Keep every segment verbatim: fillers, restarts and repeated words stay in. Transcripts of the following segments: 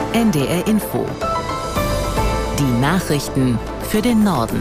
N D R Info. Die Nachrichten für den Norden.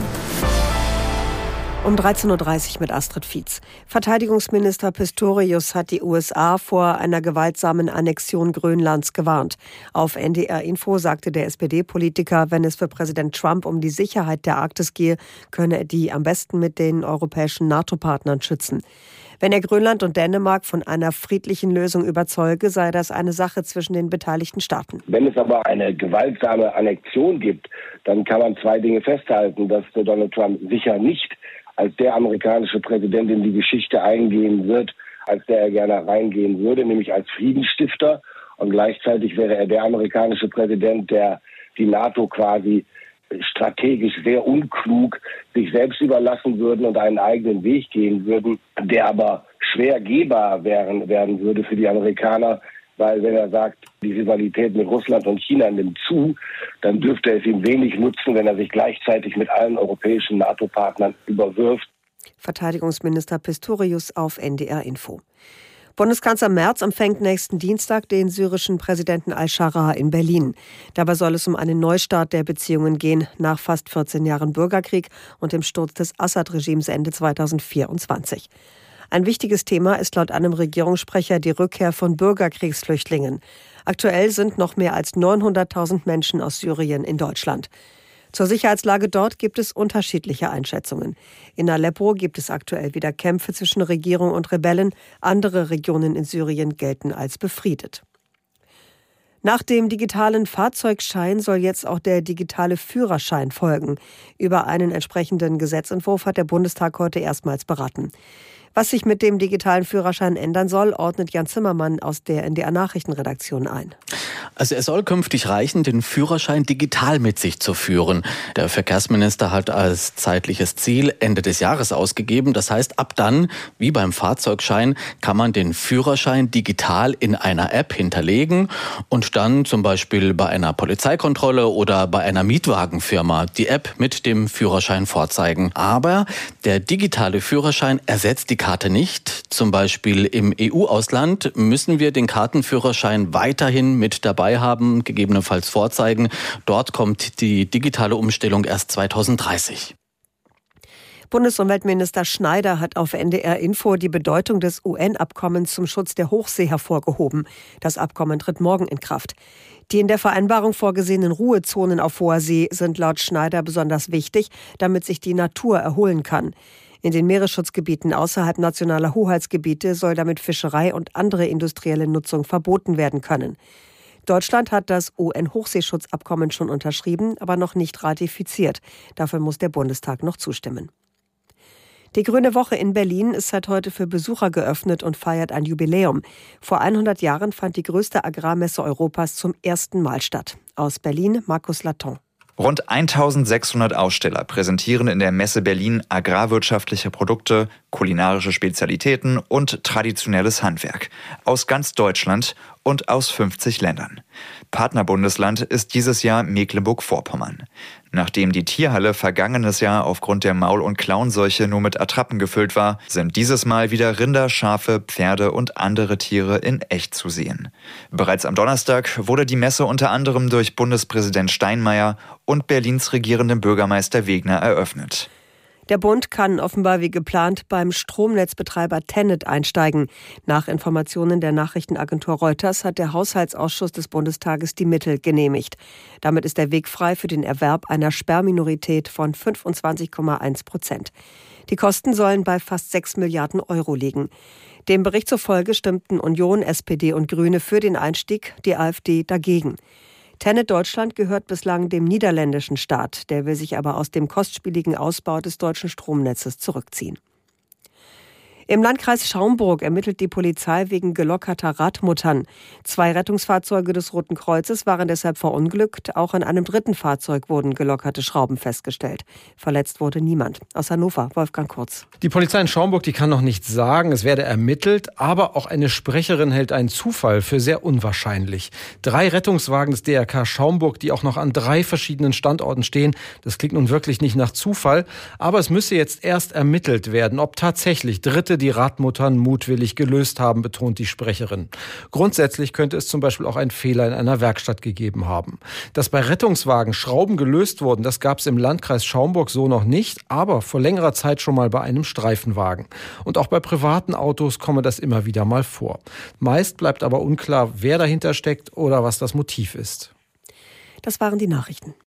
Um dreizehn Uhr dreißig mit Astrid Fietz. Verteidigungsminister Pistorius hat die U S A vor einer gewaltsamen Annexion Grönlands gewarnt. Auf N D R Info sagte der S P D-Politiker, wenn es für Präsident Trump um die Sicherheit der Arktis gehe, könne er die am besten mit den europäischen NATO-Partnern schützen. Wenn er Grönland und Dänemark von einer friedlichen Lösung überzeuge, sei das eine Sache zwischen den beteiligten Staaten. Wenn es aber eine gewaltsame Annexion gibt, dann kann man zwei Dinge festhalten, dass Donald Trump sicher nicht als der amerikanische Präsident in die Geschichte eingehen wird, als der er gerne reingehen würde, nämlich als Friedensstifter. Und gleichzeitig wäre er der amerikanische Präsident, der die NATO quasi strategisch sehr unklug sich selbst überlassen würden und einen eigenen Weg gehen würden, der aber schwer gehbar werden, werden würde für die Amerikaner, weil wenn er sagt, die Rivalität mit Russland und China nimmt zu, dann dürfte es ihm wenig nutzen, wenn er sich gleichzeitig mit allen europäischen NATO-Partnern überwirft. Verteidigungsminister Pistorius auf N D R Info. Bundeskanzler Merz empfängt nächsten Dienstag den syrischen Präsidenten al-Scharra in Berlin. Dabei soll es um einen Neustart der Beziehungen gehen, nach fast vierzehn Jahren Bürgerkrieg und dem Sturz des Assad-Regimes Ende zweitausendvierundzwanzig. Ein wichtiges Thema ist laut einem Regierungssprecher die Rückkehr von Bürgerkriegsflüchtlingen. Aktuell sind noch mehr als neunhunderttausend Menschen aus Syrien in Deutschland. Zur Sicherheitslage dort gibt es unterschiedliche Einschätzungen. In Aleppo gibt es aktuell wieder Kämpfe zwischen Regierung und Rebellen. Andere Regionen in Syrien gelten als befriedet. Nach dem digitalen Fahrzeugschein soll jetzt auch der digitale Führerschein folgen. Über einen entsprechenden Gesetzentwurf hat der Bundestag heute erstmals beraten. Was sich mit dem digitalen Führerschein ändern soll, ordnet Jan Zimmermann aus der N D R-Nachrichtenredaktion ein. Also es soll künftig reichen, den Führerschein digital mit sich zu führen. Der Verkehrsminister hat als zeitliches Ziel Ende des Jahres ausgegeben. Das heißt, ab dann, wie beim Fahrzeugschein, kann man den Führerschein digital in einer App hinterlegen und dann zum Beispiel bei einer Polizeikontrolle oder bei einer Mietwagenfirma die App mit dem Führerschein vorzeigen. Aber der digitale Führerschein ersetzt die Karte nicht. Zum Beispiel im E U-Ausland müssen wir den Kartenführerschein weiterhin mit dabei haben, gegebenenfalls vorzeigen. Dort kommt die digitale Umstellung erst zweitausenddreißig. Bundesumweltminister Schneider hat auf N D R Info die Bedeutung des U N-Abkommens zum Schutz der Hochsee hervorgehoben. Das Abkommen tritt morgen in Kraft. Die in der Vereinbarung vorgesehenen Ruhezonen auf hoher See sind laut Schneider besonders wichtig, damit sich die Natur erholen kann. In den Meeresschutzgebieten außerhalb nationaler Hoheitsgebiete soll damit Fischerei und andere industrielle Nutzung verboten werden können. Deutschland hat das U N-Hochseeschutzabkommen schon unterschrieben, aber noch nicht ratifiziert. Dafür muss der Bundestag noch zustimmen. Die Grüne Woche in Berlin ist seit heute für Besucher geöffnet und feiert ein Jubiläum. Vor hundert Jahren fand die größte Agrarmesse Europas zum ersten Mal statt. Aus Berlin, Markus Laton. Rund eintausendsechshundert Aussteller präsentieren in der Messe Berlin agrarwirtschaftliche Produkte, kulinarische Spezialitäten und traditionelles Handwerk aus ganz Deutschland und aus fünfzig Ländern. Partnerbundesland ist dieses Jahr Mecklenburg-Vorpommern. Nachdem die Tierhalle vergangenes Jahr aufgrund der Maul- und Klauenseuche nur mit Attrappen gefüllt war, sind dieses Mal wieder Rinder, Schafe, Pferde und andere Tiere in echt zu sehen. Bereits am Donnerstag wurde die Messe unter anderem durch Bundespräsident Steinmeier und Berlins regierenden Bürgermeister Wegner eröffnet. Der Bund kann offenbar wie geplant beim Stromnetzbetreiber TenneT einsteigen. Nach Informationen der Nachrichtenagentur Reuters hat der Haushaltsausschuss des Bundestages die Mittel genehmigt. Damit ist der Weg frei für den Erwerb einer Sperrminorität von fünfundzwanzig Komma eins Prozent. Die Kosten sollen bei fast sechs Milliarden Euro liegen. Dem Bericht zufolge stimmten Union, S P D und Grüne für den Einstieg, die AfD dagegen. TenneT Deutschland gehört bislang dem niederländischen Staat. Der will sich aber aus dem kostspieligen Ausbau des deutschen Stromnetzes zurückziehen. Im Landkreis Schaumburg ermittelt die Polizei wegen gelockerter Radmuttern. Zwei Rettungsfahrzeuge des Roten Kreuzes waren deshalb verunglückt. Auch an einem dritten Fahrzeug wurden gelockerte Schrauben festgestellt. Verletzt wurde niemand. Aus Hannover, Wolfgang Kurz. Die Polizei in Schaumburg, die kann noch nicht sagen, es werde ermittelt, aber auch eine Sprecherin hält einen Zufall für sehr unwahrscheinlich. Drei Rettungswagen des D R K Schaumburg, die auch noch an drei verschiedenen Standorten stehen, das klingt nun wirklich nicht nach Zufall, aber es müsse jetzt erst ermittelt werden, ob tatsächlich dritte könnte die Radmuttern mutwillig gelöst haben, betont die Sprecherin. Grundsätzlich könnte es zum Beispiel auch einen Fehler in einer Werkstatt gegeben haben. Dass bei Rettungswagen Schrauben gelöst wurden, das gab es im Landkreis Schaumburg so noch nicht, aber vor längerer Zeit schon mal bei einem Streifenwagen. Und auch bei privaten Autos komme das immer wieder mal vor. Meist bleibt aber unklar, wer dahinter steckt oder was das Motiv ist. Das waren die Nachrichten.